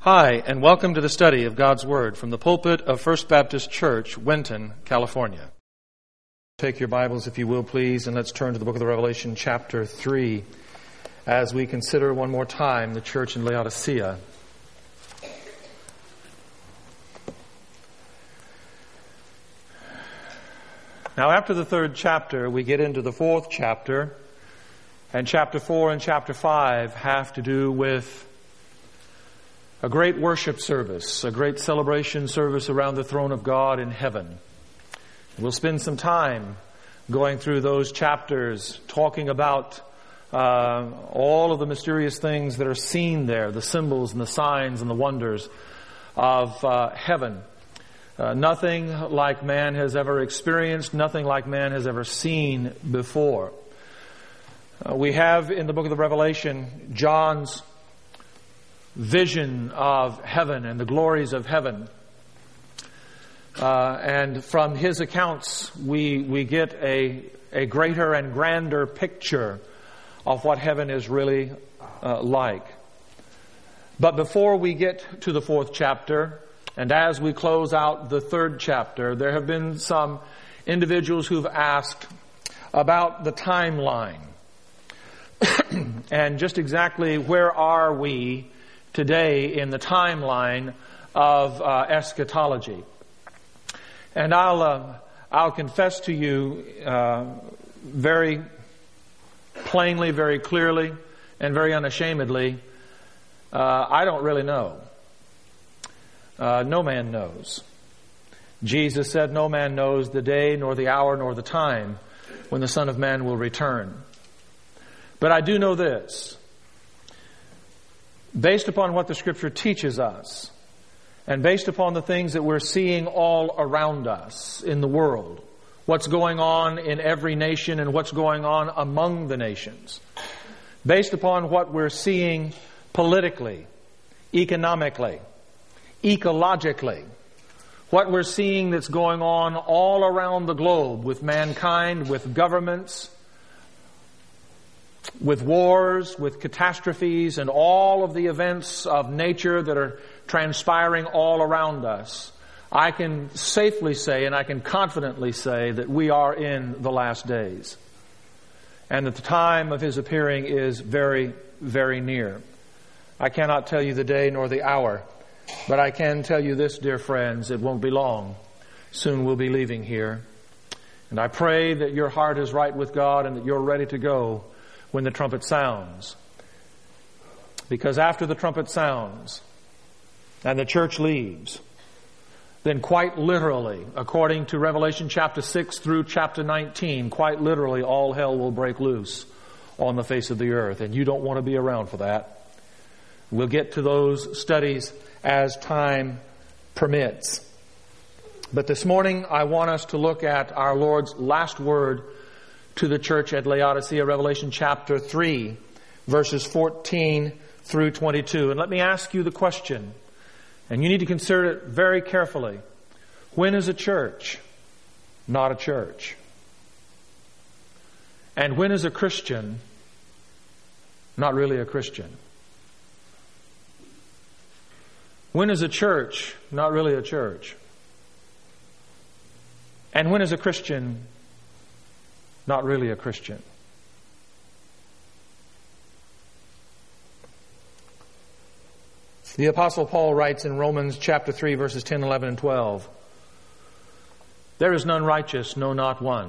Hi, and welcome to the study of God's Word from the pulpit of First Baptist Church, Winton, California. Take your Bibles, if you will, please, and let's turn to the book of the Revelation, chapter 3, as we consider one more time the church in Laodicea. Now, after the third chapter, we get into the fourth chapter, and chapter 4 and chapter 5 have to do with a great worship service, a great celebration service around the throne of God in heaven. We'll spend some time going through those chapters, talking about all of the mysterious things that are seen there, the symbols and the signs and the wonders of heaven. Nothing like man has ever experienced, nothing like man has ever seen before. We have in the book of the Revelation John's vision of heaven and the glories of heaven. And from his accounts, we get a greater and grander picture of what heaven is really like. But before we get to the fourth chapter, and as we close out the third chapter, there have been some individuals who've asked about the timeline. And just exactly where are we today in the timeline of eschatology. And I'll confess to you very plainly, very clearly, and very unashamedly, I don't really know. No man knows. Jesus said, "No man knows the day, nor the hour, nor the time when the Son of Man will return." But I do know this. Based upon what the Scripture teaches us, and based upon the things that we're seeing all around us in the world, what's going on in every nation and what's going on among the nations, based upon what we're seeing politically, economically, ecologically, what we're seeing that's going on all around the globe with mankind, with governments, with wars, with catastrophes, and all of the events of nature that are transpiring all around us, I can safely say and I can confidently say that we are in the last days. And that the time of His appearing is very, very near. I cannot tell you the day nor the hour, but I can tell you this, dear friends, it won't be long. Soon we'll be leaving here. And I pray that your heart is right with God and that you're ready to go when the trumpet sounds. Because after the trumpet sounds and the church leaves, then quite literally, according to Revelation chapter 6 through chapter 19, quite literally all hell will break loose on the face of the earth. And you don't want to be around for that. We'll get to those studies as time permits. But this morning I want us to look at our Lord's last word to the church at Laodicea, Revelation chapter 3, verses 14 through 22. And let me ask you the question, and you need to consider it very carefully. When is a church not a church? And when is a Christian not really a Christian? When is a church not really a church? And when is a Christian not really a Christian? The Apostle Paul writes in Romans chapter 3, verses 10, 11, and 12, "There is none righteous, no, not one.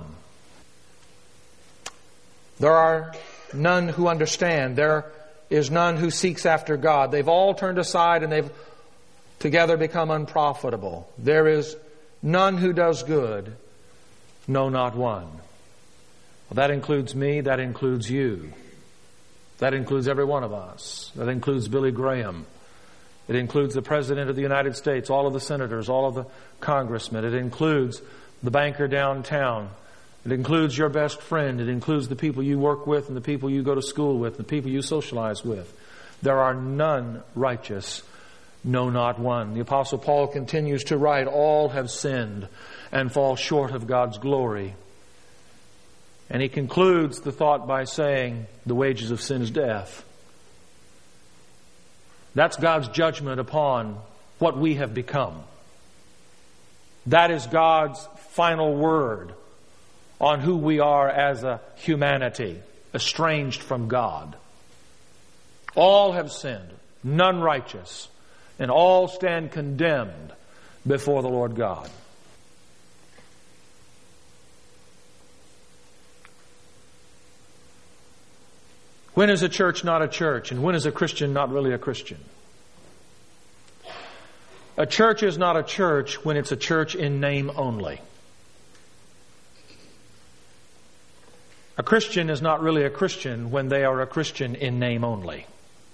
There are none who understand. There is none who seeks after God. They've all turned aside and they've together become unprofitable. There is none who does good, no, not one." Well, that includes me, that includes you. That includes every one of us. That includes Billy Graham. It includes the President of the United States, all of the senators, all of the congressmen. It includes the banker downtown. It includes your best friend. It includes the people you work with and the people you go to school with, the people you socialize with. There are none righteous, no, not one. The Apostle Paul continues to write, "All have sinned and fall short of God's glory." And he concludes the thought by saying, "The wages of sin is death." That's God's judgment upon what we have become. That is God's final word on who we are as a humanity, estranged from God. All have sinned, none righteous, and all stand condemned before the Lord God. When is a church not a church? And when is a Christian not really a Christian? A church is not a church when it's a church in name only. A Christian is not really a Christian when they are a Christian in name only.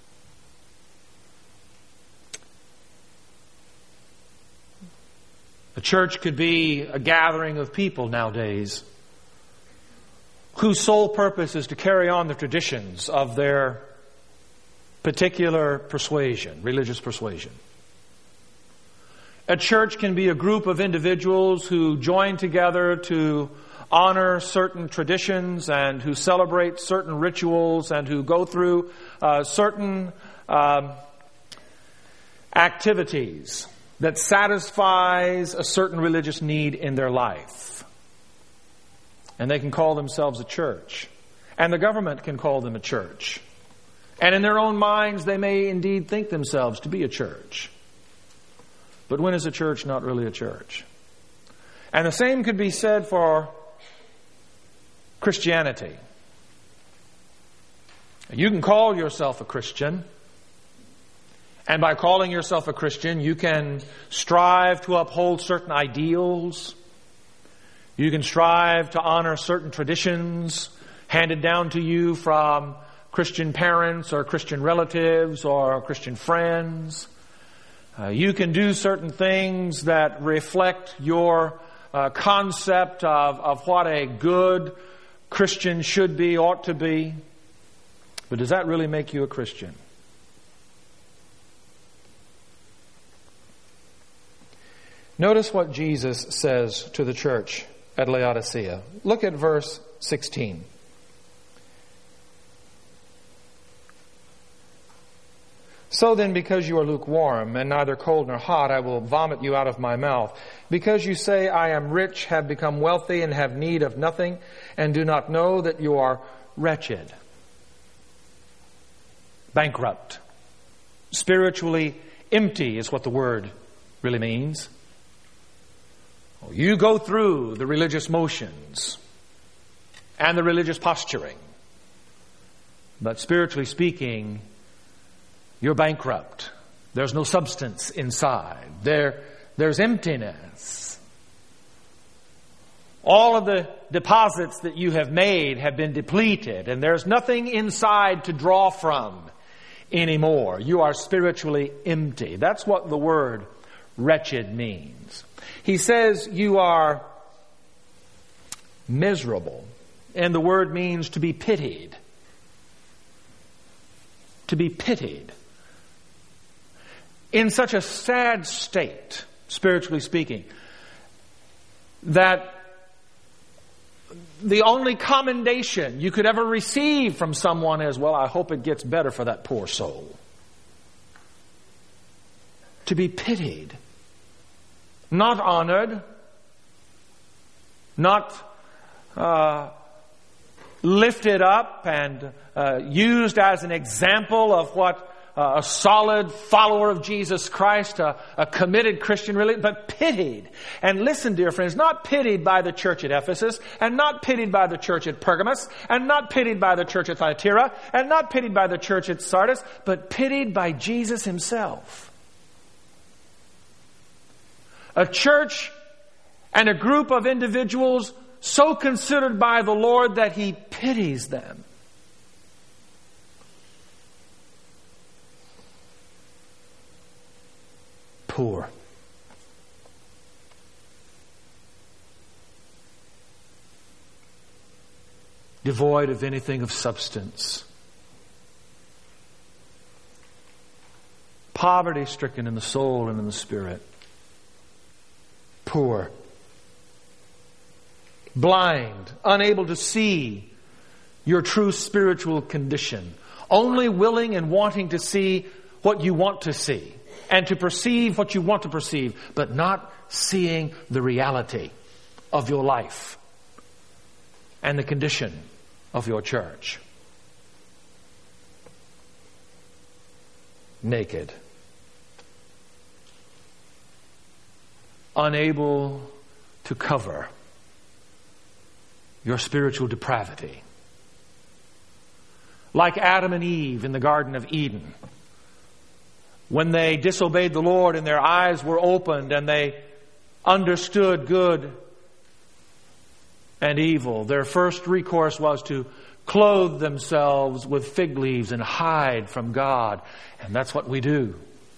A church could be a gathering of people nowadays whose sole purpose is to carry on the traditions of their particular persuasion, religious persuasion. A church can be a group of individuals who join together to honor certain traditions and who celebrate certain rituals and who go through certain activities that satisfies a certain religious need in their life. And they can call themselves a church. And the government can call them a church. And in their own minds, they may indeed think themselves to be a church. But when is a church not really a church? And the same could be said for Christianity. You can call yourself a Christian. And by calling yourself a Christian, you can strive to uphold certain ideals. You can strive to honor certain traditions handed down to you from Christian parents or Christian relatives or Christian friends. You can do certain things that reflect your concept of what a good Christian should be, ought to be. But does that really make you a Christian? Notice what Jesus says to the church at Laodicea. Look at verse 16. So then, because you are lukewarm and neither cold nor hot, I will vomit you out of my mouth. Because you say, I am rich, have become wealthy, and have need of nothing, and do not know that you are wretched, bankrupt, spiritually empty is what the word really means. You go through the religious motions and the religious posturing, but spiritually speaking, you're bankrupt. There's no substance inside. There's emptiness. All of the deposits that you have made have been depleted, and there's nothing inside to draw from anymore. You are spiritually empty. That's what the word wretched means. He says you are miserable, and the word means to be pitied. To be pitied. In such a sad state, spiritually speaking, that the only commendation you could ever receive from someone is, well, I hope it gets better for that poor soul. To be pitied. Not honored. Not lifted up and used as an example of what a solid follower of Jesus Christ, a committed Christian really, but pitied. And listen, dear friends, not pitied by the church at Ephesus, and not pitied by the church at Pergamos, and not pitied by the church at Thyatira, and not pitied by the church at Sardis, but pitied by Jesus himself. A church and a group of individuals so considered by the Lord that he pities them. Poor. Devoid of anything of substance. Poverty-stricken in the soul and in the spirit. Poor. Blind, unable to see your true spiritual condition. Only willing and wanting to see what you want to see and to perceive what you want to perceive, but not seeing the reality of your life and the condition of your church. Naked. Unable to cover your spiritual depravity. Like Adam and Eve in the Garden of Eden, when they disobeyed the Lord and their eyes were opened and they understood good and evil, their first recourse was to clothe themselves with fig leaves and hide from God. And that's what we do.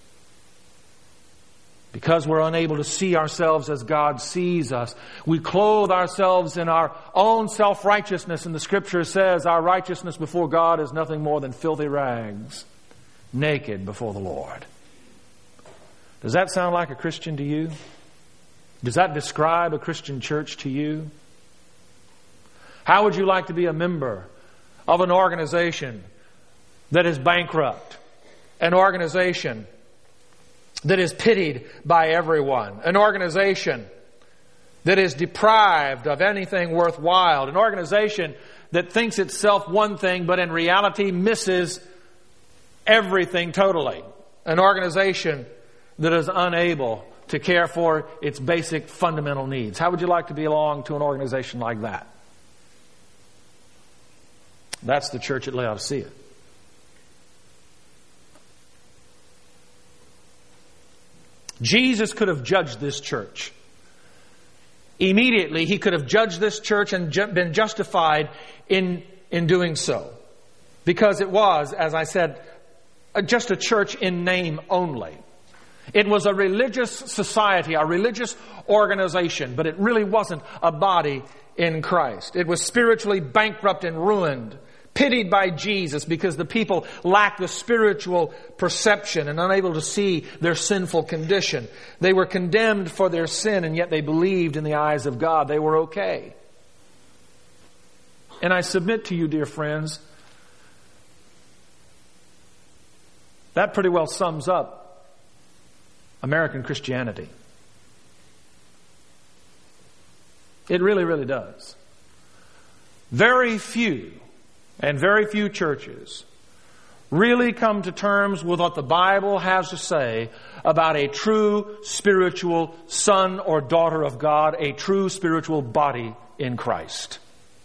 Because we're unable to see ourselves as God sees us, we clothe ourselves in our own self-righteousness. And the Scripture says our righteousness before God is nothing more than filthy rags, naked before the Lord. Does that sound like a Christian to you? Does that describe a Christian church to you? How would you like to be a member of an organization that is bankrupt? An organization that is pitied by everyone. An organization that is deprived of anything worthwhile. An organization that thinks itself one thing, but in reality misses everything totally. An organization that is unable to care for its basic fundamental needs. How would you like to belong to an organization like that? That's the church at Laodicea. Jesus could have judged this church. Immediately, He could have judged this church and been justified in doing so. Because it was, as I said, just a church in name only. It was a religious society, a religious organization, but it really wasn't a body in Christ. It was spiritually bankrupt and ruined, pitied by Jesus because the people lacked the spiritual perception and unable to see their sinful condition. They were condemned for their sin, and yet they believed in the eyes of God they were okay. And I submit to you, dear friends, that pretty well sums up American Christianity. It really, really does. Very few churches really come to terms with what the Bible has to say about a true spiritual son or daughter of God, a true spiritual body in Christ.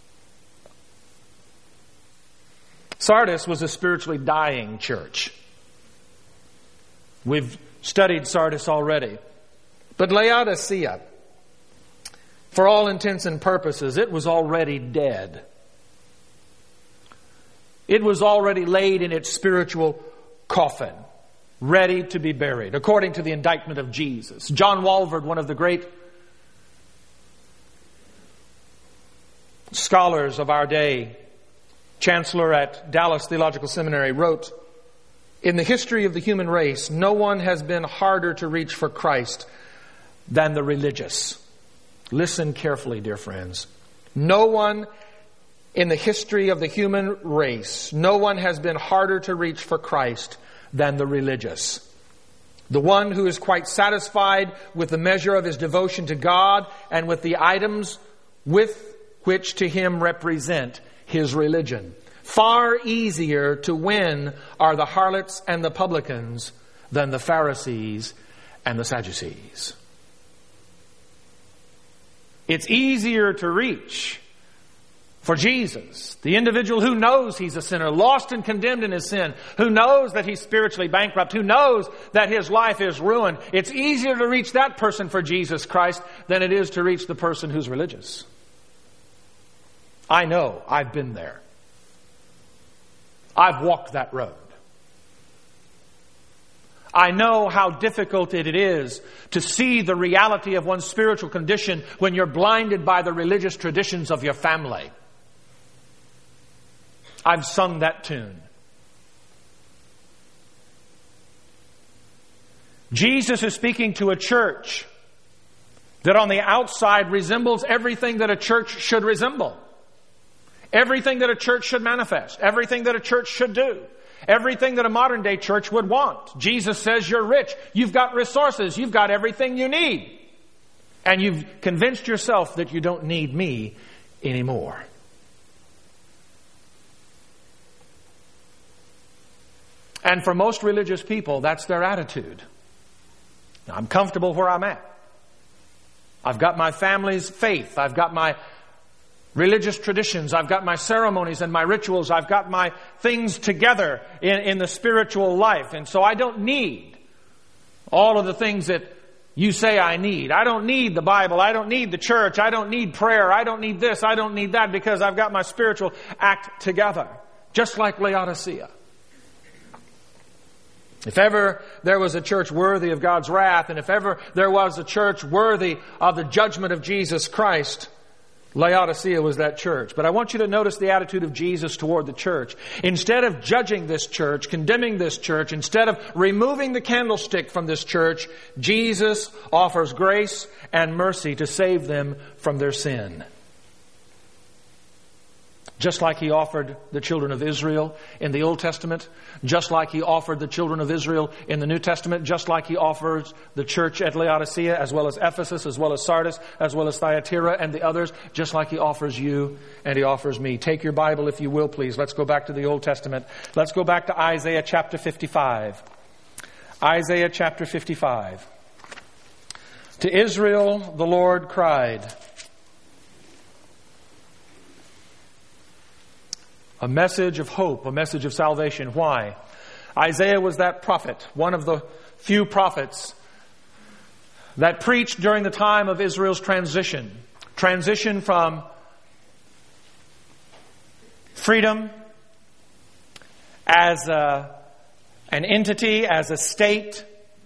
Sardis was a spiritually dying church. We've studied Sardis already. But Laodicea, for all intents and purposes, it was already dead. It was already laid in its spiritual coffin, ready to be buried, according to the indictment of Jesus. John Walvoord, one of the great scholars of our day, chancellor at Dallas Theological Seminary, wrote, "In the history of the human race, no one has been harder to reach for Christ than the religious." Listen carefully, dear friends. No one in the history of the human race, no one has been harder to reach for Christ than the religious. The one who is quite satisfied with the measure of his devotion to God and with the items with which to him represent his religion. Far easier to win are the harlots and the publicans than the Pharisees and the Sadducees. It's easier to reach for Jesus, the individual who knows he's a sinner, lost and condemned in his sin, who knows that he's spiritually bankrupt, who knows that his life is ruined. It's easier to reach that person for Jesus Christ than it is to reach the person who's religious. I know. I've been there. I've walked that road. I know how difficult it is to see the reality of one's spiritual condition when you're blinded by the religious traditions of your family. I've sung that tune. Jesus is speaking to a church that on the outside resembles everything that a church should resemble. Everything that a church should manifest. Everything that a church should do. Everything that a modern day church would want. Jesus says you're rich. You've got resources. You've got everything you need. And you've convinced yourself that you don't need me anymore. And for most religious people, that's their attitude. Now, I'm comfortable where I'm at. I've got my family's faith. I've got my religious traditions. I've got my ceremonies and my rituals. I've got my things together in the spiritual life. And so I don't need all of the things that you say I need. I don't need the Bible. I don't need the church. I don't need prayer. I don't need this. I don't need that, because I've got my spiritual act together. Just like Laodicea. If ever there was a church worthy of God's wrath, and if ever there was a church worthy of the judgment of Jesus Christ, Laodicea was that church. But I want you to notice the attitude of Jesus toward the church. Instead of judging this church, condemning this church, instead of removing the candlestick from this church, Jesus offers grace and mercy to save them from their sin. Just like He offered the children of Israel in the Old Testament, just like He offered the children of Israel in the New Testament, just like He offers the church at Laodicea, as well as Ephesus, as well as Sardis, as well as Thyatira and the others, just like He offers you and He offers me. Take your Bible, if you will, please. Let's go back to the Old Testament. Let's go back to Isaiah chapter 55. Isaiah chapter 55. To Israel the Lord cried. A message of hope, a message of salvation. Why? Isaiah was that prophet, one of the few prophets that preached during the time of Israel's transition. Transition from freedom as an entity, as a state,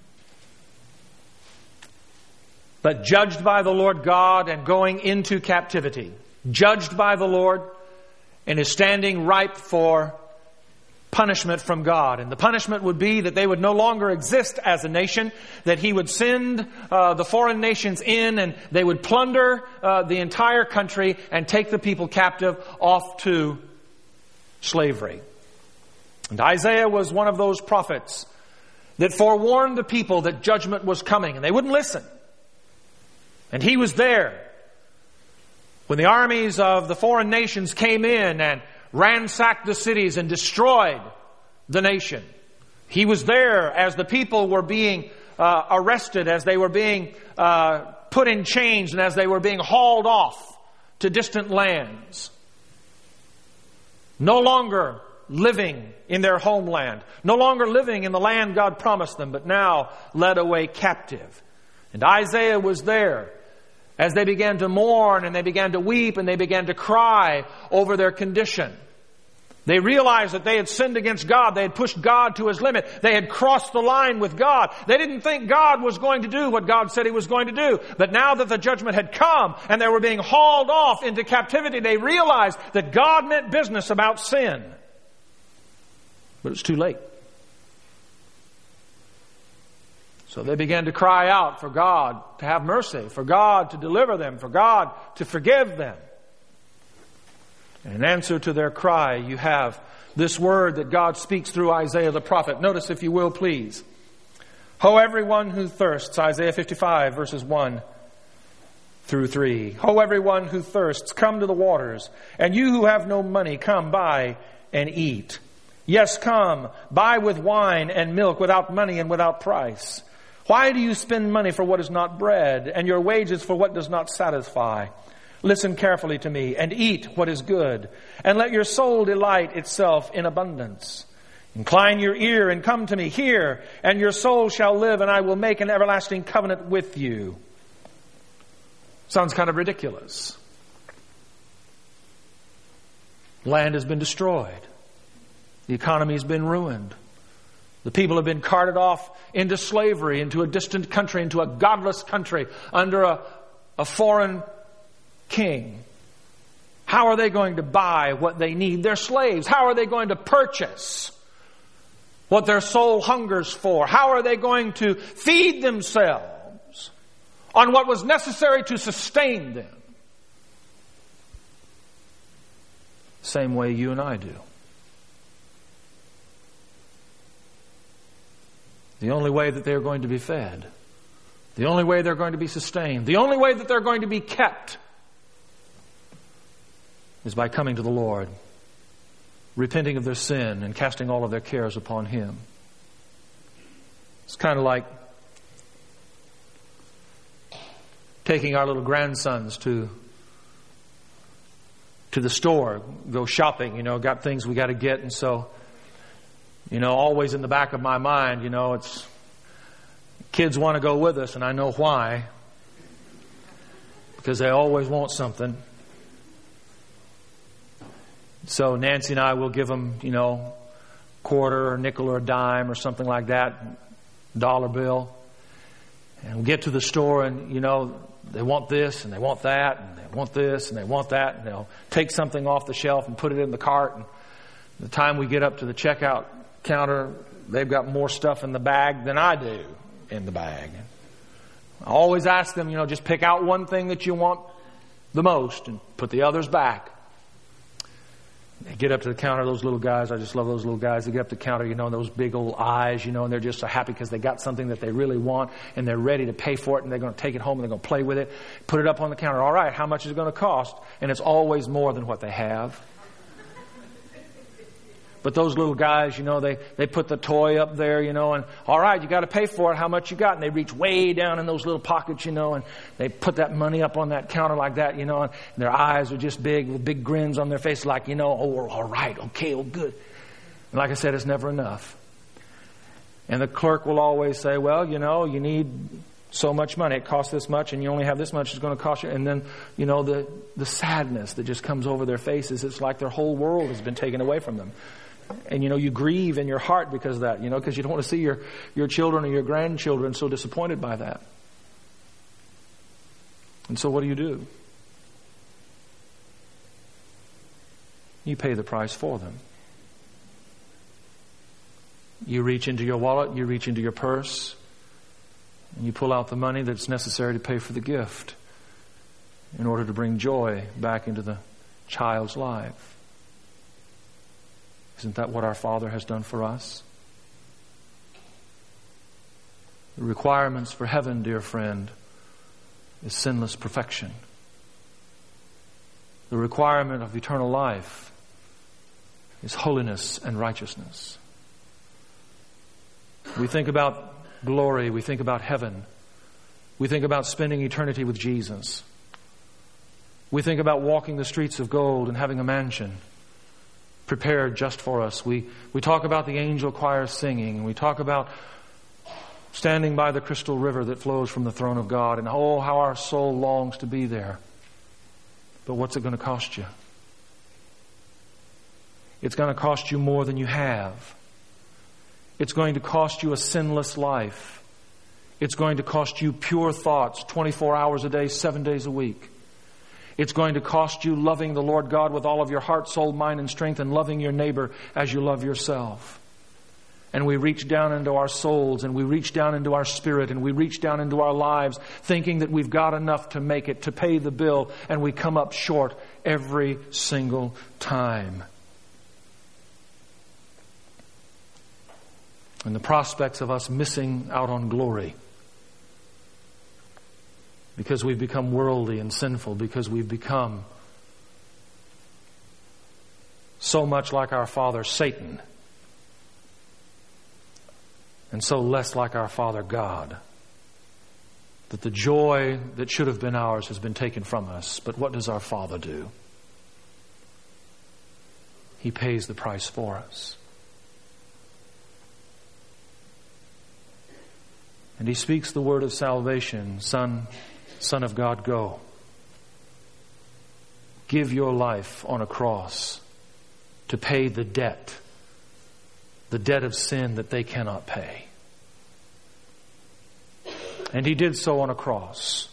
but judged by the Lord God and going into captivity. Judged by the Lord, and is standing ripe for punishment from God. And the punishment would be that they would no longer exist as a nation, that He would send the foreign nations in, and they would plunder the entire country and take the people captive off to slavery. And Isaiah was one of those prophets that forewarned the people that judgment was coming, and they wouldn't listen. And he was there when the armies of the foreign nations came in and ransacked the cities and destroyed the nation. He was there as the people were being arrested, as they were being put in chains, and as they were being hauled off to distant lands. No longer living in their homeland. No longer living in the land God promised them, but now led away captive. And Isaiah was there as they began to mourn and they began to weep and they began to cry over their condition. They realized that they had sinned against God. They had pushed God to His limit. They had crossed the line with God. They didn't think God was going to do what God said He was going to do. But now that the judgment had come and they were being hauled off into captivity, they realized that God meant business about sin. But it was too late. So they began to cry out for God to have mercy, for God to deliver them, for God to forgive them. And in answer to their cry, you have this word that God speaks through Isaiah the prophet. Notice, if you will, please. Ho, everyone who thirsts, Isaiah 55, verses 1 through 3. Ho, everyone who thirsts, come to the waters. And you who have no money, come buy and eat. Yes, come, buy with wine and milk, without money and without price. Why do you spend money for what is not bread, and your wages for what does not satisfy? Listen carefully to me, and eat what is good, and let your soul delight itself in abundance. Incline your ear and come to me. Hear, and your soul shall live, and I will make an everlasting covenant with you. Sounds kind of ridiculous. Land has been destroyed. The economy has been ruined. The people have been carted off into slavery, into a distant country, into a godless country, under a foreign king. How are they going to buy what they need? They're slaves. How are they going to purchase what their soul hungers for? How are they going to feed themselves on what was necessary to sustain them? Same way you and I do. The only way that they're going to be fed, the only way they're going to be sustained, the only way that they're going to be kept is by coming to the Lord, repenting of their sin and casting all of their cares upon Him. It's kind of like taking our little grandsons to the store, go shopping, got things we got to get. And so, always in the back of my mind, it's kids want to go with us, and I know why. Because they always want something. So Nancy and I will give them, quarter or nickel or a dime or something like that, dollar bill. And we'll get to the store and, they want this and they want that and they want this and they want that. And they'll take something off the shelf and put it in the cart. And the time we get up to the checkout counter, they've got more stuff in the bag than I do in the bag. I always ask them, just pick out one thing that you want the most and put the others back. They get up to the counter, those little guys, I just love those little guys. They get up to the counter, those big old eyes, and they're just so happy because they got something that they really want and they're ready to pay for it and they're going to take it home and they're going to play with it. Put it up on the counter. All right, how much is it going to cost? And it's always more than what they have. But those little guys, they put the toy up there, and all right, you got to pay for it. How much you got? And they reach way down in those little pockets, and they put that money up on that counter like that, and their eyes are just big with big grins on their face like, oh, all right, okay, oh, good. And like I said, it's never enough. And the clerk will always say, well, you need so much money. It costs this much, and you only have this much. It's going to cost you. And then, the sadness that just comes over their faces, it's like their whole world has been taken away from them. And, you grieve in your heart because of that, because you don't want to see your children or your grandchildren so disappointed by that. And so what do? You pay the price for them. You reach into your wallet, you reach into your purse, and you pull out the money that's necessary to pay for the gift in order to bring joy back into the child's life. Isn't that what our Father has done for us? The requirements for heaven, dear friend, is sinless perfection. The requirement of eternal life is holiness and righteousness. We think about glory, we think about heaven, we think about spending eternity with Jesus. We think about walking the streets of gold and having a mansion prepared just for us. We talk about the angel choir singing. We talk about standing by the crystal river that flows from the throne of God. And oh, how our soul longs to be there. But what's it going to cost you? It's going to cost you more than you have. It's going to cost you a sinless life. It's going to cost you pure thoughts 24 hours a day, 7 days a week. It's going to cost you loving the Lord God with all of your heart, soul, mind, and strength, and loving your neighbor as you love yourself. And we reach down into our souls, and we reach down into our spirit, and we reach down into our lives, thinking that we've got enough to make it, to pay the bill, and we come up short every single time. And the prospects of us missing out on glory, because we've become worldly and sinful, because we've become so much like our father Satan and so less like our Father God, that the joy that should have been ours has been taken from us. But what does our Father do? He pays the price for us. And He speaks the word of salvation. Son of God, go. Give your life on a cross to pay the debt of sin that they cannot pay. And He did so on a cross.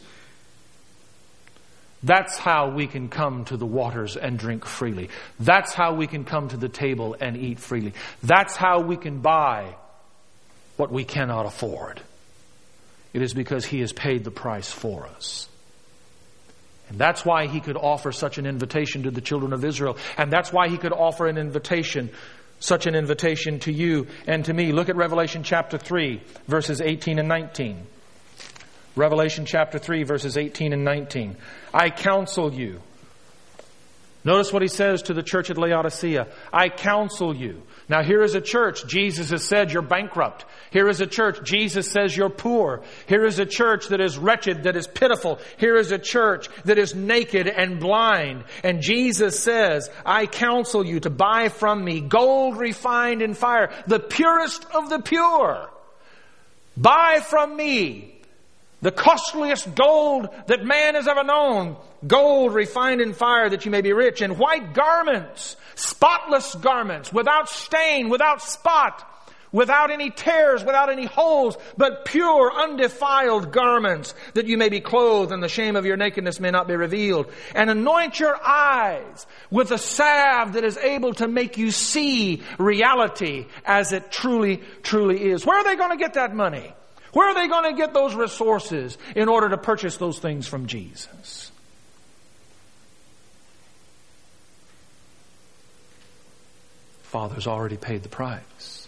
That's how we can come to the waters and drink freely. That's how we can come to the table and eat freely. That's how we can buy what we cannot afford. It is because He has paid the price for us. And that's why He could offer such an invitation to the children of Israel. And that's why He could offer an invitation such an invitation to you and to me. Look at Revelation chapter 3, verses 18 and 19. Revelation chapter 3, verses 18 and 19. I counsel you. Notice what he says to the church at Laodicea. I counsel you. Now here is a church. Jesus has said you're bankrupt. Here is a church. Jesus says you're poor. Here is a church that is wretched, that is pitiful. Here is a church that is naked and blind. And Jesus says, I counsel you to buy from me gold refined in fire, the purest of the pure. Buy from me the costliest gold that man has ever known. Gold refined in fire that you may be rich. And white garments, spotless garments, without stain, without spot, without any tears, without any holes, but pure, undefiled garments, that you may be clothed and the shame of your nakedness may not be revealed. And anoint your eyes with a salve that is able to make you see reality as it truly, truly is. Where are they going to get that money? Where are they going to get those resources in order to purchase those things from Jesus? Father's already paid the price.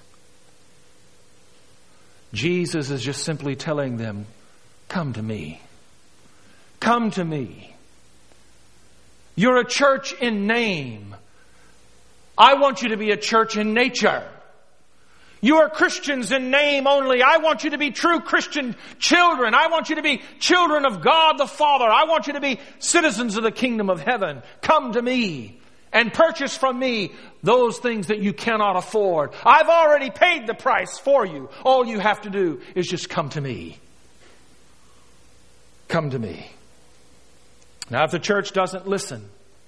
Jesus is just simply telling them, come to me. Come to me. You're a church in name. I want you to be a church in nature. You are Christians in name only. I want you to be true Christian children. I want you to be children of God the Father. I want you to be citizens of the kingdom of heaven. Come to me and purchase from me those things that you cannot afford. I've already paid the price for you. All you have to do is just come to me. Come to me. Now, if the church doesn't listen,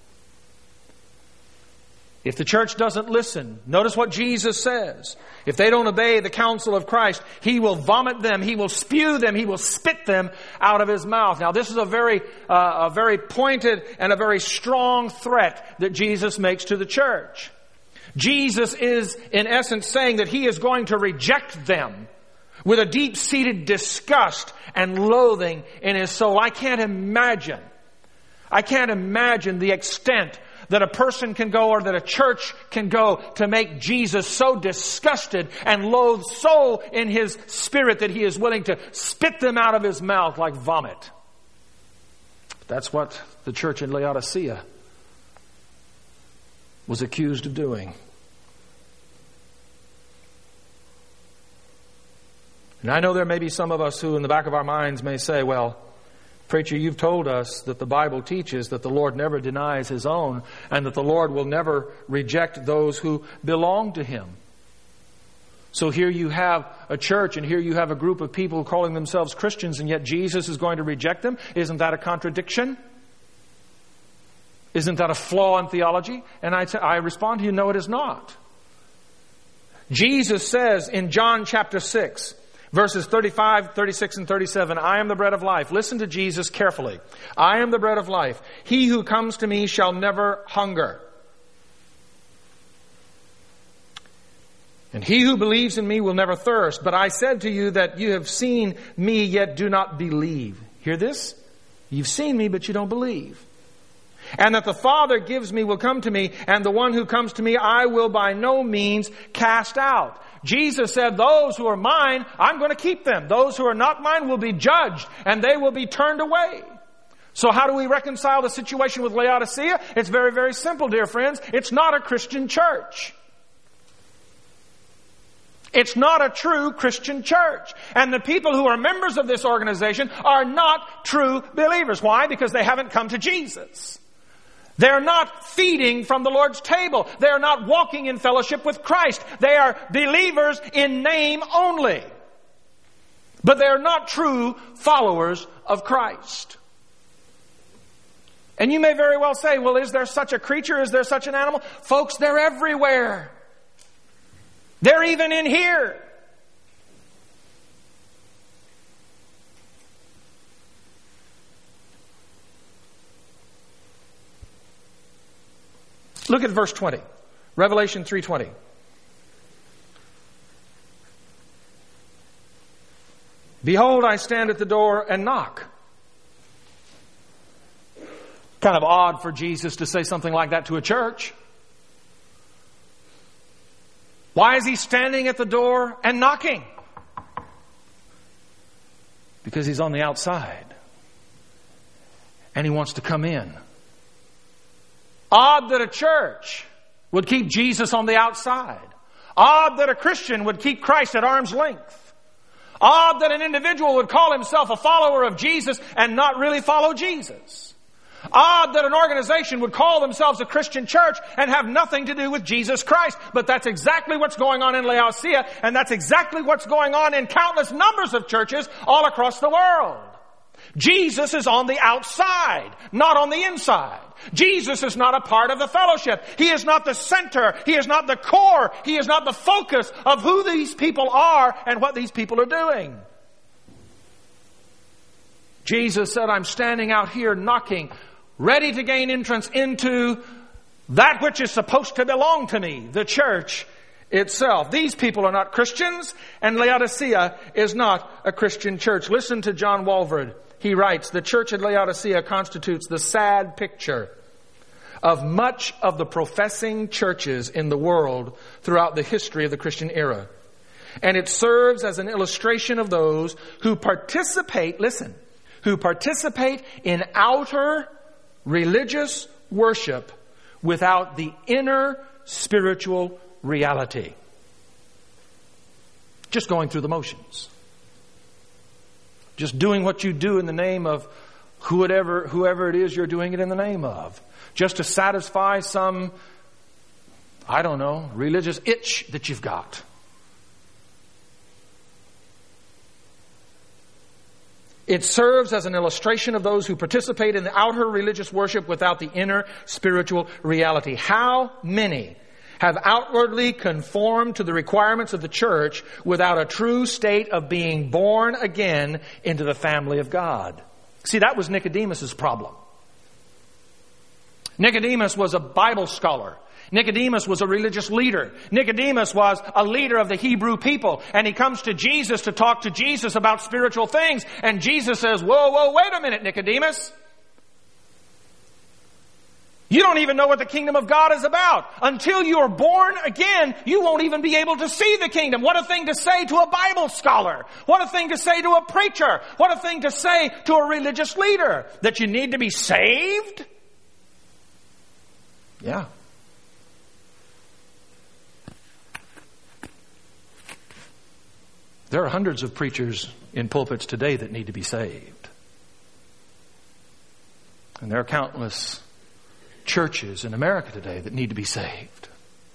notice what Jesus says. If they don't obey the counsel of Christ, He will vomit them, He will spew them, He will spit them out of His mouth. Now this is a very pointed and a very strong threat that Jesus makes to the church. Jesus is in essence saying that He is going to reject them with a deep-seated disgust and loathing in His soul. I can't imagine the extent that a person can go or that a church can go to make Jesus so disgusted and loathed so in His spirit that He is willing to spit them out of His mouth like vomit. That's what the church in Laodicea was accused of doing. And I know there may be some of us who in the back of our minds may say, well, preacher, you've told us that the Bible teaches that the Lord never denies His own and that the Lord will never reject those who belong to Him. So here you have a church and here you have a group of people calling themselves Christians and yet Jesus is going to reject them. Isn't that a contradiction? Isn't that a flaw in theology? And I respond to you, no, it is not. Jesus says in John chapter 6, verses 35, 36, and 37, I am the bread of life. Listen to Jesus carefully. I am the bread of life. He who comes to me shall never hunger. And he who believes in me will never thirst. But I said to you that you have seen me, yet do not believe. Hear this? You've seen me, but you don't believe. And that the Father gives me will come to me, and the one who comes to me I will by no means cast out. Jesus said, those who are mine, I'm going to keep them. Those who are not mine will be judged, and they will be turned away. So how do we reconcile the situation with Laodicea? It's very, very simple, dear friends. It's not a Christian church. It's not a true Christian church. And the people who are members of this organization are not true believers. Why? Because they haven't come to Jesus. They're not feeding from the Lord's table. They're not walking in fellowship with Christ. They are believers in name only. But they're not true followers of Christ. And you may very well say, well, is there such a creature? Is there such an animal? Folks, they're everywhere. They're even in here. Look at verse 20. Revelation 3:20. Behold, I stand at the door and knock. Kind of odd for Jesus to say something like that to a church. Why is he standing at the door and knocking? Because he's on the outside. And he wants to come in. Odd that a church would keep Jesus on the outside. Odd that a Christian would keep Christ at arm's length. Odd that an individual would call himself a follower of Jesus and not really follow Jesus. Odd that an organization would call themselves a Christian church and have nothing to do with Jesus Christ. But that's exactly what's going on in Laodicea, and that's exactly what's going on in countless numbers of churches all across the world. Jesus is on the outside, not on the inside. Jesus is not a part of the fellowship. He is not the center. He is not the core. He is not the focus of who these people are and what these people are doing. Jesus said, I'm standing out here knocking, ready to gain entrance into that which is supposed to belong to me, the church itself. These people are not Christians, and Laodicea is not a Christian church. Listen to John Walvoord. He writes, the church at Laodicea constitutes the sad picture of much of the professing churches in the world throughout the history of the Christian era. And it serves as an illustration of those who participate, listen, who participate in outer religious worship without the inner spiritual reality. Just going through the motions. Just doing what you do in the name of whoever it is you're doing it in the name of. Just to satisfy some, I don't know, religious itch that you've got. It serves as an illustration of those who participate in the outer religious worship without the inner spiritual reality. How many have outwardly conformed to the requirements of the church without a true state of being born again into the family of God? See, that was Nicodemus' problem. Nicodemus was a Bible scholar. Nicodemus was a religious leader. Nicodemus was a leader of the Hebrew people. And he comes to Jesus to talk to Jesus about spiritual things. And Jesus says, whoa, wait a minute, Nicodemus. You don't even know what the kingdom of God is about. Until you are born again, you won't even be able to see the kingdom. What a thing to say to a Bible scholar. What a thing to say to a preacher. What a thing to say to a religious leader. That you need to be saved? Yeah. There are hundreds of preachers in pulpits today that need to be saved. And there are countless churches in America today that need to be saved.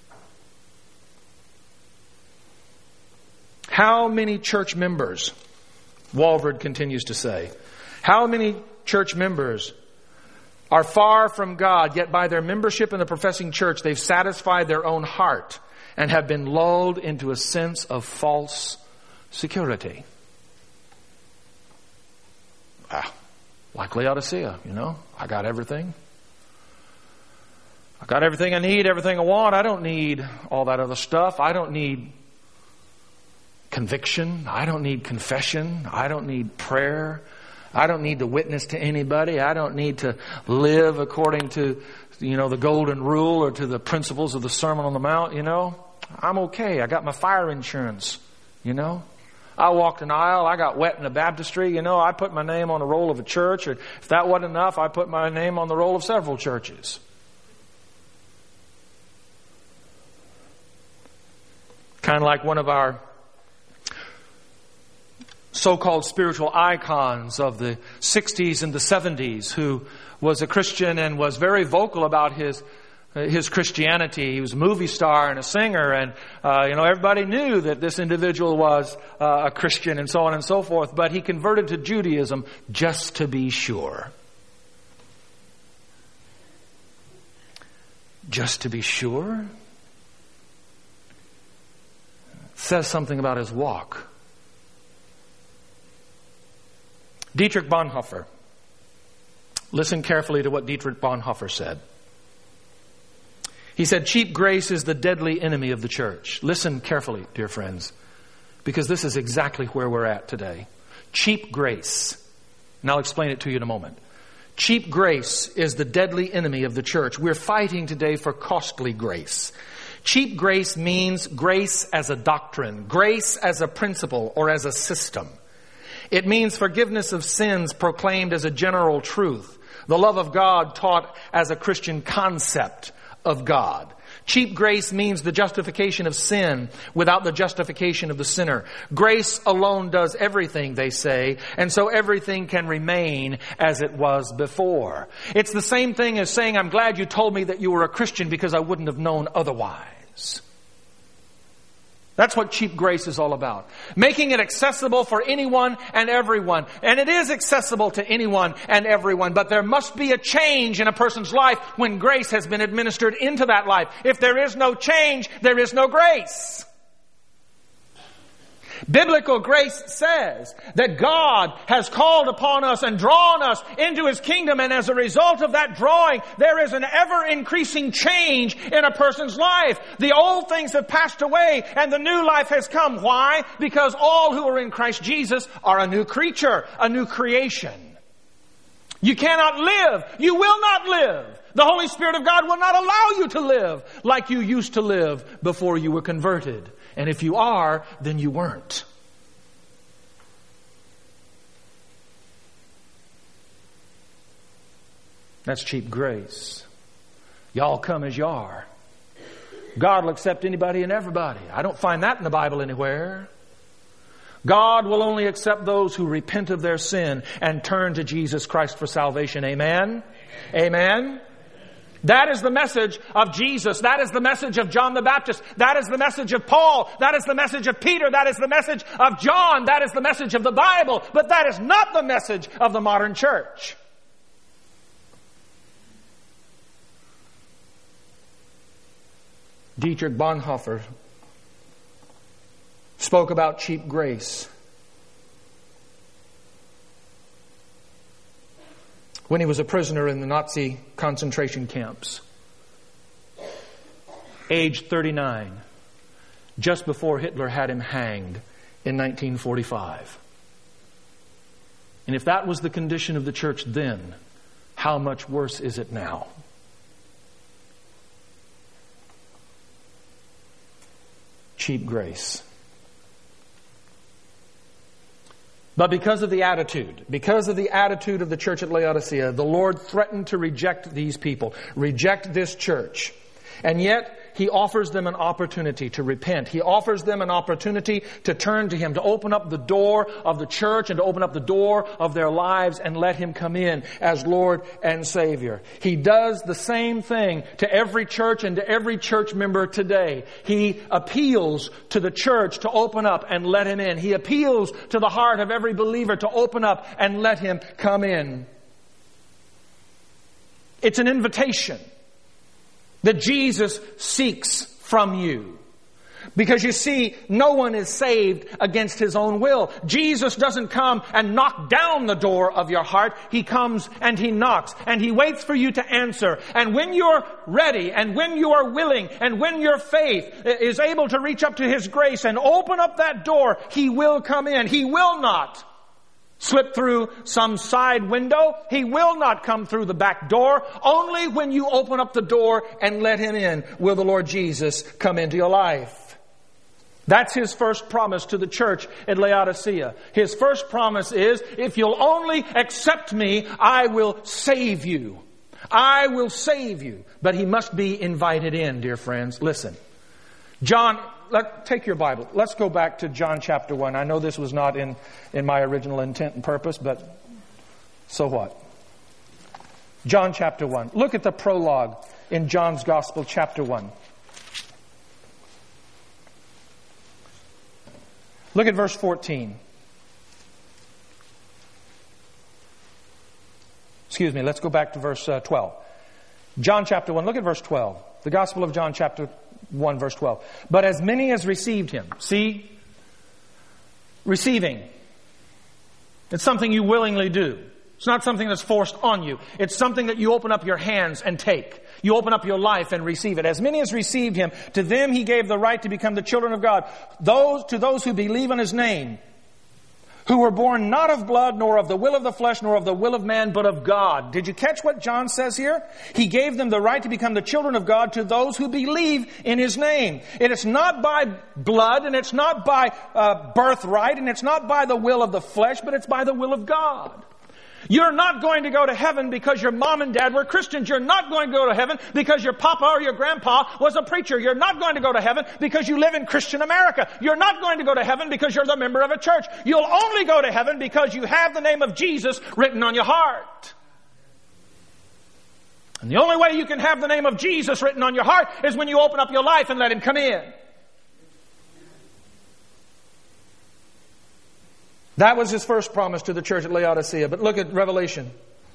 How many church members, Walvoord continues to say, how many church members are far from God, yet by their membership in the professing church, they've satisfied their own heart and have been lulled into a sense of false security. Like Laodicea, I got everything. I got everything I need, everything I want. I don't need all that other stuff. I don't need conviction. I don't need confession. I don't need prayer. I don't need to witness to anybody. I don't need to live according to, the golden rule or to the principles of the Sermon on the Mount, I'm okay. I got my fire insurance, I walked an aisle. I got wet in the baptistry. I put my name on the roll of a church. Or if that wasn't enough, I put my name on the roll of several churches. Kind of like one of our so-called spiritual icons of the 60s and the 70s who was a Christian and was very vocal about his Christianity. He was a movie star and a singer, and everybody knew that this individual was a Christian and so on and so forth, but he converted to Judaism just to be sure. Just to be sure? Says something about his walk. Dietrich Bonhoeffer. Listen carefully to what Dietrich Bonhoeffer said. He said, cheap grace is the deadly enemy of the church. Listen carefully, dear friends, because this is exactly where we're at today. Cheap grace. And I'll explain it to you in a moment. Cheap grace is the deadly enemy of the church. We're fighting today for costly grace. Cheap grace means grace as a doctrine, grace as a principle, or as a system. It means forgiveness of sins proclaimed as a general truth, the love of God taught as a Christian concept of God. Cheap grace means the justification of sin without the justification of the sinner. Grace alone does everything, they say, and so everything can remain as it was before. It's the same thing as saying, I'm glad you told me that you were a Christian because I wouldn't have known otherwise. That's what cheap grace is all about. Making it accessible for anyone and everyone. And it is accessible to anyone and everyone. But there must be a change in a person's life when grace has been administered into that life. If there is no change, there is no grace. Biblical grace says that God has called upon us and drawn us into His kingdom, and as a result of that drawing, there is an ever-increasing change in a person's life. The old things have passed away and the new life has come. Why? Because all who are in Christ Jesus are a new creature, a new creation. You cannot live. You will not live. The Holy Spirit of God will not allow you to live like you used to live before you were converted. And if you are, then you weren't. That's cheap grace. Y'all come as you are. God will accept anybody and everybody. I don't find that in the Bible anywhere. God will only accept those who repent of their sin and turn to Jesus Christ for salvation. Amen? Amen? That is the message of Jesus. That is the message of John the Baptist. That is the message of Paul. That is the message of Peter. That is the message of John. That is the message of the Bible. But that is not the message of the modern church. Dietrich Bonhoeffer spoke about cheap grace when he was a prisoner in the Nazi concentration camps. Age 39, just before Hitler had him hanged in 1945. And if that was the condition of the church then, how much worse is it now? Cheap grace. But because of the attitude of the church at Laodicea, the Lord threatened to reject these people, reject this church. And yet, He offers them an opportunity to repent. He offers them an opportunity to turn to Him, to open up the door of the church and to open up the door of their lives and let Him come in as Lord and Savior. He does the same thing to every church and to every church member today. He appeals to the church to open up and let Him in. He appeals to the heart of every believer to open up and let Him come in. It's an invitation that Jesus seeks from you. Because you see, no one is saved against his own will. Jesus doesn't come and knock down the door of your heart. He comes and He knocks and He waits for you to answer. And when you're ready and when you are willing and when your faith is able to reach up to His grace and open up that door, He will come in. He will not slip through some side window. He will not come through the back door. Only when you open up the door and let Him in will the Lord Jesus come into your life. That's His first promise to the church at Laodicea. His first promise is, if you'll only accept me, I will save you. I will save you. But He must be invited in, dear friends. Listen. Take your Bible. Let's go back to John chapter 1. I know this was not in my original intent and purpose, but so what? John chapter 1. Look at the prologue in John's Gospel chapter 1. Look at verse 14. Excuse me, let's go back to verse 12. John chapter 1, look at verse 12. The Gospel of John chapter 1 verse 12. But as many as received Him. See? Receiving. It's something you willingly do. It's not something that's forced on you. It's something that you open up your hands and take. You open up your life and receive it. As many as received Him, to them He gave the right to become the children of God. To those who believe on His name, who were born not of blood, nor of the will of the flesh, nor of the will of man, but of God. Did you catch what John says here? He gave them the right to become the children of God to those who believe in His name. It is not by blood, and it's not by birthright, and it's not by the will of the flesh, but it's by the will of God. You're not going to go to heaven because your mom and dad were Christians. You're not going to go to heaven because your papa or your grandpa was a preacher. You're not going to go to heaven because you live in Christian America. You're not going to go to heaven because you're the member of a church. You'll only go to heaven because you have the name of Jesus written on your heart. And the only way you can have the name of Jesus written on your heart is when you open up your life and let Him come in. That was His first promise to the church at Laodicea. But look at Revelation.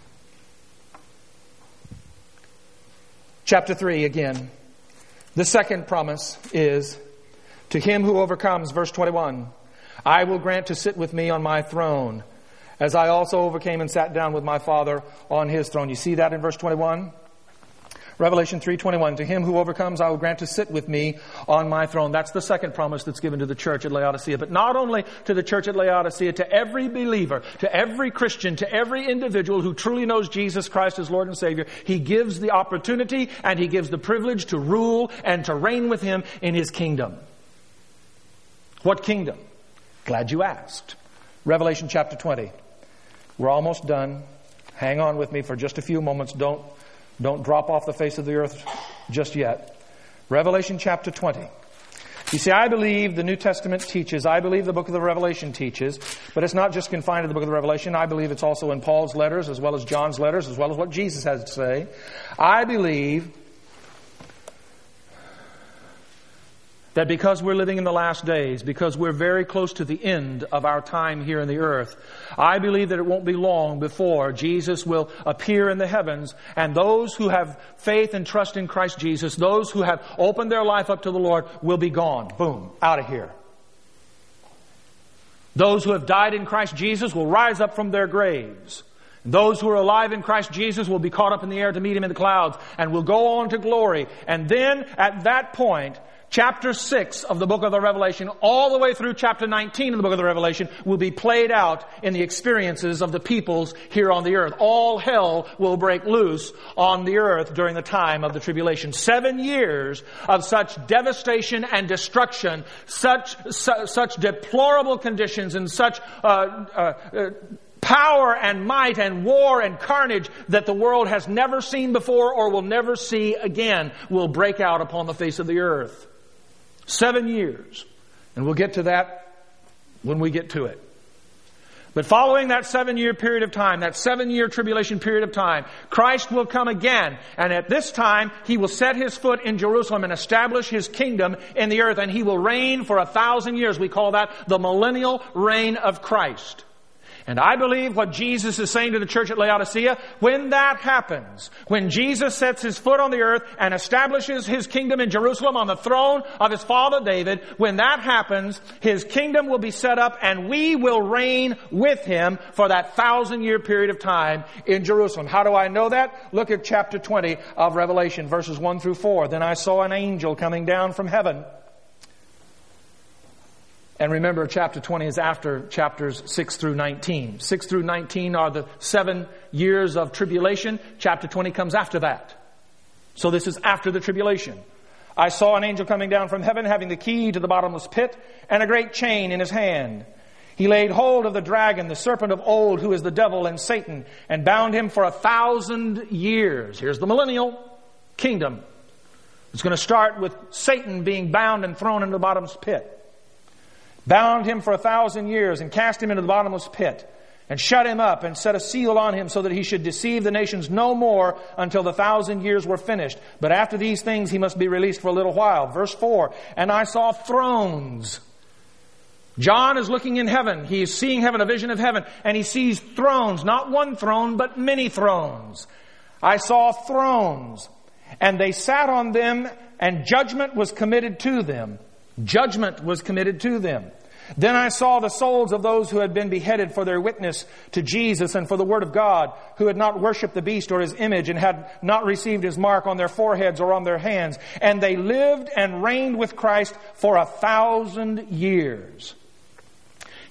Chapter 3 again. The second promise is, to him who overcomes, verse 21, I will grant to sit with me on my throne, as I also overcame and sat down with my Father on His throne. You see that in verse 21? Revelation 3:21, to him who overcomes, I will grant to sit with me on my throne. That's the second promise that's given to the church at Laodicea. But not only to the church at Laodicea, to every believer, to every Christian, to every individual who truly knows Jesus Christ as Lord and Savior, He gives the opportunity and He gives the privilege to rule and to reign with Him in His kingdom. What kingdom? Glad you asked. Revelation chapter 20. We're almost done. Hang on with me for just a few moments. Don't drop off the face of the earth just yet. Revelation chapter 20. You see, I believe the New Testament teaches, I believe the book of the Revelation teaches, but it's not just confined to the book of the Revelation. I believe it's also in Paul's letters, as well as John's letters, as well as what Jesus has to say. I believe that because we're living in the last days, because we're very close to the end of our time here on the earth, I believe that it won't be long before Jesus will appear in the heavens, and those who have faith and trust in Christ Jesus, those who have opened their life up to the Lord, will be gone. Boom, out of here. Those who have died in Christ Jesus will rise up from their graves. Those who are alive in Christ Jesus will be caught up in the air to meet Him in the clouds, and will go on to glory. And then, at that point, chapter 6 of the book of the Revelation, all the way through chapter 19 of the book of the Revelation, will be played out in the experiences of the peoples here on the earth. All hell will break loose on the earth during the time of the tribulation. 7 years of such devastation and destruction, such deplorable conditions, and such power and might and war and carnage that the world has never seen before or will never see again will break out upon the face of the earth. 7 years. And we'll get to that when we get to it. But following that 7-year period of time, that 7-year tribulation period of time, Christ will come again. And at this time, He will set His foot in Jerusalem and establish His kingdom in the earth. And He will reign for 1,000 years. We call that the millennial reign of Christ. And I believe what Jesus is saying to the church at Laodicea, when that happens, when Jesus sets His foot on the earth and establishes His kingdom in Jerusalem on the throne of His father David, when that happens, His kingdom will be set up and we will reign with Him for that 1,000-year period of time in Jerusalem. How do I know that? Look at chapter 20 of Revelation, verses 1 through 4. Then I saw an angel coming down from heaven. And remember, chapter 20 is after chapters 6 through 19. 6 through 19 are the 7 years of tribulation. Chapter 20 comes after that. So this is after the tribulation. I saw an angel coming down from heaven, having the key to the bottomless pit and a great chain in his hand. He laid hold of the dragon, the serpent of old, who is the devil and Satan, and bound him for 1,000 years. Here's the millennial kingdom. It's going to start with Satan being bound and thrown into the bottomless pit. Bound him for 1,000 years and cast him into the bottomless pit and shut him up and set a seal on him so that he should deceive the nations no more until the 1,000 years were finished. But after these things he must be released for a little while. Verse 4, and I saw thrones. John is looking in heaven. He is seeing heaven, a vision of heaven, and he sees thrones, not one throne, but many thrones. I saw thrones, and they sat on them, and judgment was committed to them. Judgment was committed to them. Then I saw the souls of those who had been beheaded for their witness to Jesus and for the word of God, who had not worshipped the beast or his image and had not received his mark on their foreheads or on their hands. And they lived and reigned with Christ for 1,000 years.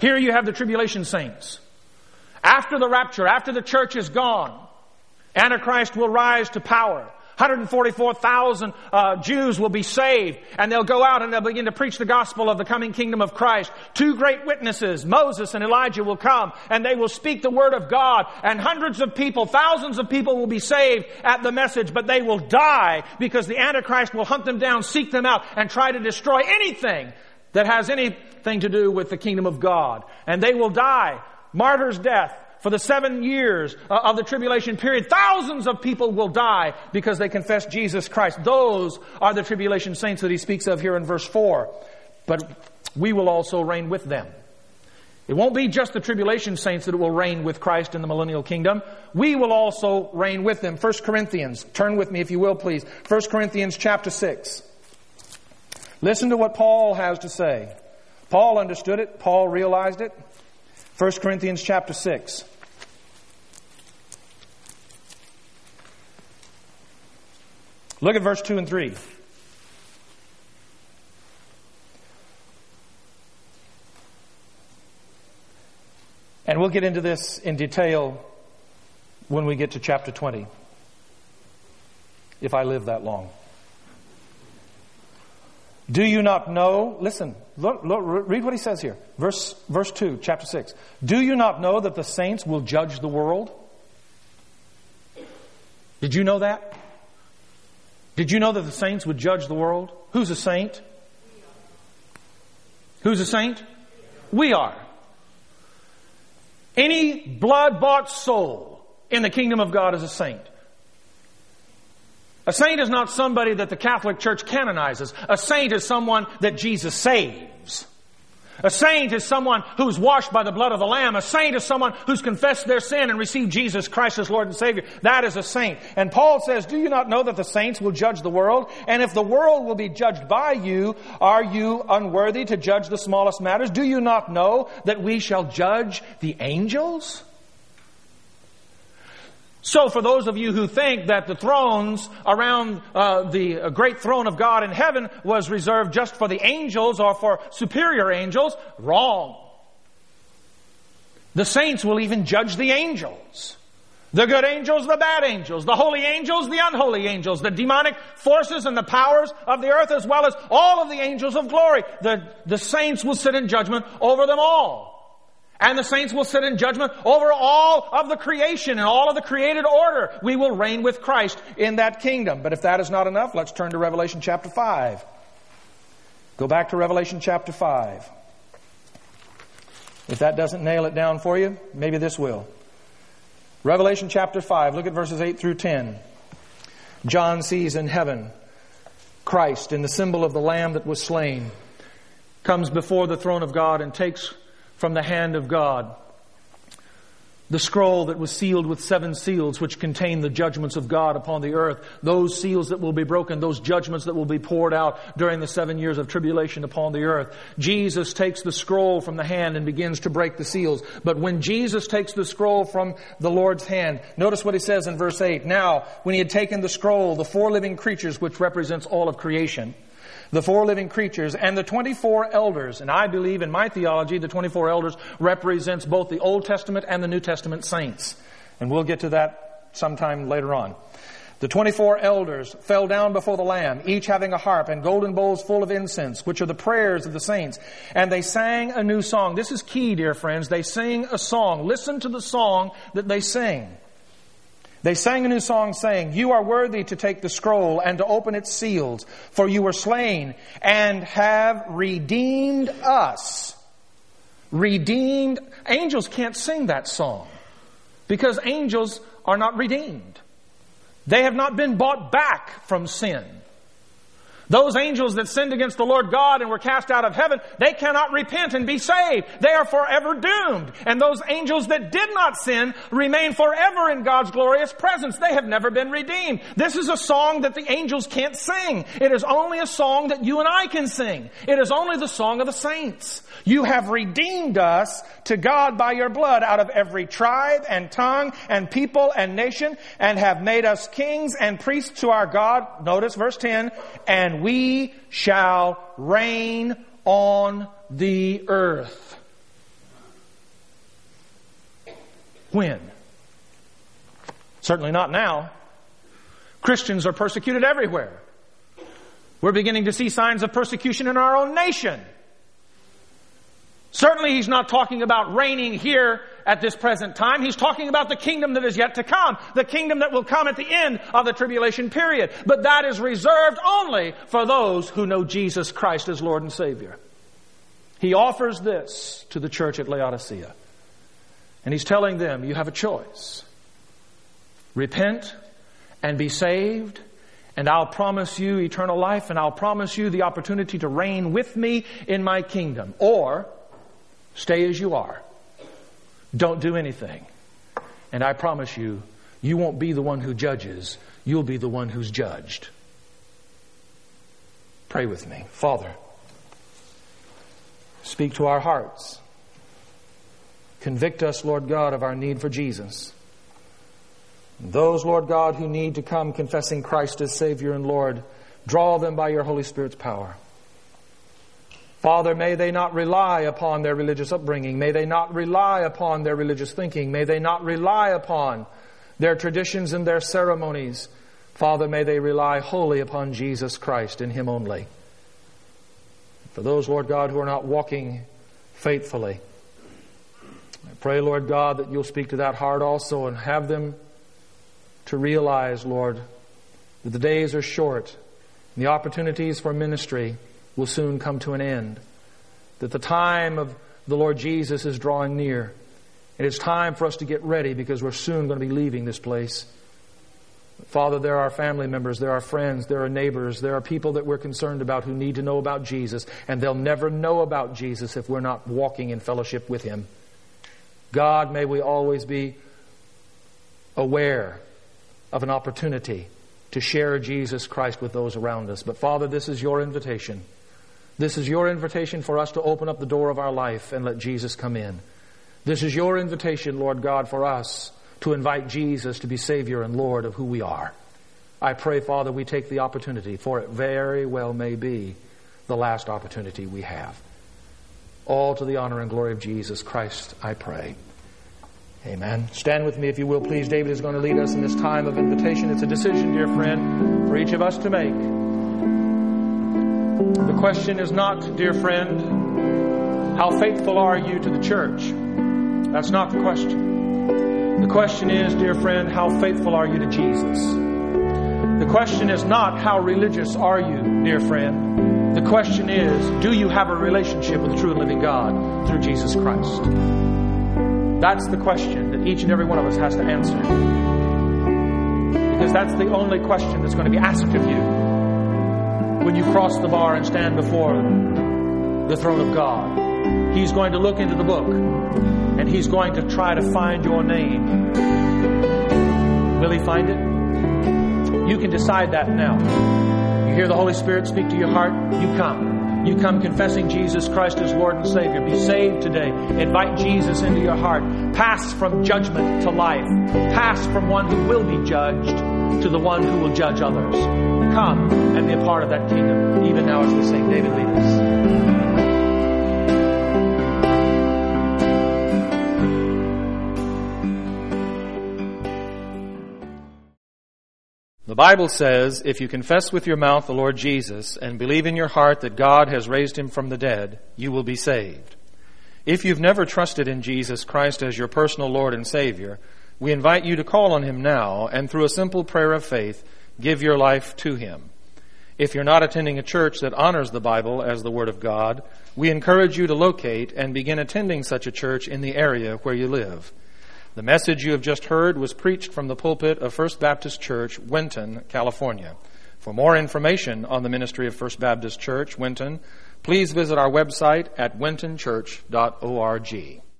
Here you have the tribulation saints. After the rapture, after the church is gone, Antichrist will rise to power. 144,000 Jews will be saved, and they'll go out and they'll begin to preach the gospel of the coming kingdom of Christ. Two great witnesses, Moses and Elijah, will come, and they will speak the word of God, and hundreds of people, thousands of people will be saved at the message, but they will die because the Antichrist will hunt them down, seek them out, and try to destroy anything that has anything to do with the kingdom of God. And they will die, martyr's death. For the 7 years of the tribulation period, thousands of people will die because they confess Jesus Christ. Those are the tribulation saints that he speaks of here in verse 4. But we will also reign with them. It won't be just the tribulation saints that will reign with Christ in the millennial kingdom. We will also reign with them. 1 Corinthians, turn with me if you will please. 1 Corinthians chapter 6. Listen to what Paul has to say. Paul understood it. Paul realized it. 1 Corinthians chapter 6. Look at verse 2 and 3. And we'll get into this in detail when we get to chapter 20. If I live that long. Do you not know? Listen, look, read what he says here. Verse 2, chapter 6. Do you not know that the saints will judge the world? Did you know that? Did you know that the saints would judge the world? Who's a saint? Who's a saint? We are. Any blood-bought soul in the kingdom of God is a saint. A saint is not somebody that the Catholic Church canonizes. A saint is someone that Jesus saves. A saint is someone who's washed by the blood of the Lamb. A saint is someone who's confessed their sin and received Jesus Christ as Lord and Savior. That is a saint. And Paul says, do you not know that the saints will judge the world? And if the world will be judged by you, are you unworthy to judge the smallest matters? Do you not know that we shall judge the angels? So for those of you who think that the thrones around the great throne of God in heaven was reserved just for the angels or for superior angels, wrong. The saints will even judge the angels. The good angels, the bad angels, the holy angels, the unholy angels, the demonic forces and the powers of the earth, as well as all of the angels of glory. The saints will sit in judgment over them all. And the saints will sit in judgment over all of the creation and all of the created order. We will reign with Christ in that kingdom. But if that is not enough, let's turn to Revelation chapter 5. Go back to Revelation chapter 5. If that doesn't nail it down for you, maybe this will. Revelation chapter 5, look at verses 8 through 10. John sees in heaven Christ in the symbol of the Lamb that was slain, comes before the throne of God and takes from the hand of God the scroll that was sealed with 7 seals, which contain the judgments of God upon the earth. Those seals that will be broken, those judgments that will be poured out during the 7 years of tribulation upon the earth. Jesus takes the scroll from the hand and begins to break the seals. But when Jesus takes the scroll from the Lord's hand, notice what he says in verse 8. Now, when he had taken the scroll, the 4 living creatures, which represents all of creation, the 4 living creatures and the 24 elders, and I believe in my theology the 24 elders represents both the Old Testament and the New Testament saints. And we'll get to that sometime later on. The 24 elders fell down before the Lamb, each having a harp and golden bowls full of incense, which are the prayers of the saints. And they sang a new song. This is key, dear friends. They sing a song. Listen to the song that they sing. They sang a new song saying, you are worthy to take the scroll and to open its seals, for you were slain and have redeemed us. Redeemed. Angels can't sing that song because angels are not redeemed. They have not been bought back from sin. Those angels that sinned against the Lord God and were cast out of heaven, they cannot repent and be saved. They are forever doomed. And those angels that did not sin remain forever in God's glorious presence. They have never been redeemed. This is a song that the angels can't sing. It is only a song that you and I can sing. It is only the song of the saints. You have redeemed us to God by your blood out of every tribe and tongue and people and nation, and have made us kings and priests to our God. Notice verse 10, and we shall reign on the earth. When? Certainly not now. Christians are persecuted everywhere. We're beginning to see signs of persecution in our own nation. Certainly he's not talking about reigning here at this present time. He's talking about the kingdom that is yet to come. The kingdom that will come at the end of the tribulation period. But that is reserved only for those who know Jesus Christ as Lord and Savior. He offers this to the church at Laodicea. And he's telling them, you have a choice. Repent and be saved, and I'll promise you eternal life, and I'll promise you the opportunity to reign with me in my kingdom. Or stay as you are. Don't do anything. And I promise you, you won't be the one who judges. You'll be the one who's judged. Pray with me. Father, speak to our hearts. Convict us, Lord God, of our need for Jesus. Those, Lord God, who need to come confessing Christ as Savior and Lord, draw them by your Holy Spirit's power. Father, may they not rely upon their religious upbringing. May they not rely upon their religious thinking. May they not rely upon their traditions and their ceremonies. Father, may they rely wholly upon Jesus Christ and Him only. For those, Lord God, who are not walking faithfully, I pray, Lord God, that you'll speak to that heart also and have them to realize, Lord, that the days are short and the opportunities for ministry will soon come to an end. That the time of the Lord Jesus is drawing near. And it's time for us to get ready because we're soon going to be leaving this place. Father, there are family members, there are friends, there are neighbors, there are people that we're concerned about who need to know about Jesus. And they'll never know about Jesus if we're not walking in fellowship with Him. God, may we always be aware of an opportunity to share Jesus Christ with those around us. But Father, this is your invitation. This is your invitation for us to open up the door of our life and let Jesus come in. This is your invitation, Lord God, for us to invite Jesus to be Savior and Lord of who we are. I pray, Father, we take the opportunity, for it very well may be the last opportunity we have. All to the honor and glory of Jesus Christ, I pray. Amen. Stand with me if you will, please. David is going to lead us in this time of invitation. It's a decision, dear friend, for each of us to make. The question is not, dear friend, how faithful are you to the church? That's not the question. The question is, dear friend, how faithful are you to Jesus? The question is not, how religious are you, dear friend? The question is, do you have a relationship with the true and living God through Jesus Christ? That's the question that each and every one of us has to answer. Because that's the only question that's going to be asked of you when you cross the bar and stand before the throne of God. He's going to look into the book and He's going to try to find your name. Will He find it? You can decide that now. You hear the Holy Spirit speak to your heart, you come. You come confessing Jesus Christ as Lord and Savior. Be saved today. Invite Jesus into your heart. Pass from judgment to life. Pass from one who will be judged to the one who will judge others. Come and be a part of that kingdom. Even now as we sing, David, lead us. The Bible says, if you confess with your mouth the Lord Jesus and believe in your heart that God has raised Him from the dead, you will be saved. If you've never trusted in Jesus Christ as your personal Lord and Savior, we invite you to call on Him now and through a simple prayer of faith, give your life to Him. If you're not attending a church that honors the Bible as the Word of God, we encourage you to locate and begin attending such a church in the area where you live. The message you have just heard was preached from the pulpit of First Baptist Church, Winton, California. For more information on the ministry of First Baptist Church, Winton, please visit our website at wintonchurch.org.